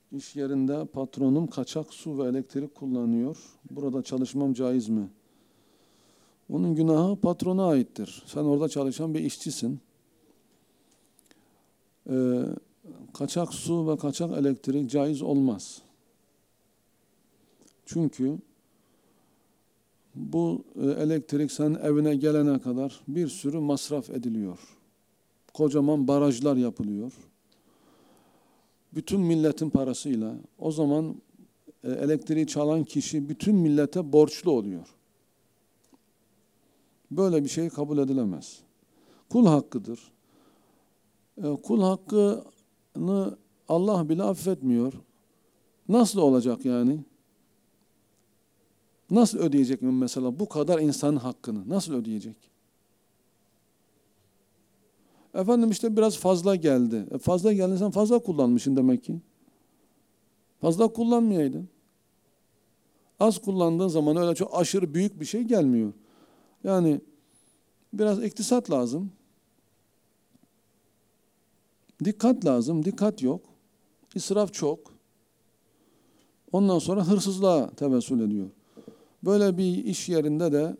İş yerinde patronum kaçak su ve elektrik kullanıyor. Burada çalışmam caiz mi? Onun günahı patrona aittir. Sen orada çalışan bir işçisin. Ee, Kaçak su ve kaçak elektrik caiz olmaz. Çünkü bu elektrik senin evine gelene kadar bir sürü masraf ediliyor. Kocaman barajlar yapılıyor. Bütün milletin parasıyla. O zaman elektriği çalan kişi bütün millete borçlu oluyor. Böyle bir şey kabul edilemez. Kul hakkıdır. Kul hakkını Allah bile affetmiyor. Nasıl olacak yani? Nasıl ödeyecek mesela bu kadar insanın hakkını? Nasıl ödeyecek? Efendim işte biraz fazla geldi. Fazla geldiysen fazla kullanmışsın demek ki. Fazla kullanmayaydın. Az kullandığın zaman öyle çok aşırı büyük bir şey gelmiyor. Yani biraz iktisat lazım. Dikkat lazım. Dikkat yok. İsraf çok. Ondan sonra hırsızlığa tevessül ediyor. Böyle bir iş yerinde de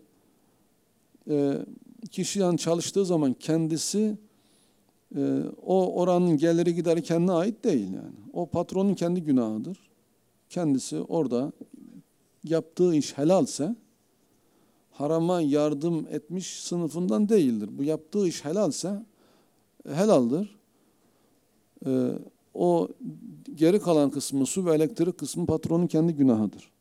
kişi yani çalıştığı zaman kendisi o oranın geliri gideri kendine ait değil yani. O patronun kendi günahıdır. Kendisi orada yaptığı iş helalse harama yardım etmiş sınıfından değildir. Bu yaptığı iş helalse helaldir. O geri kalan kısmı, su ve elektrik kısmı patronun kendi günahıdır.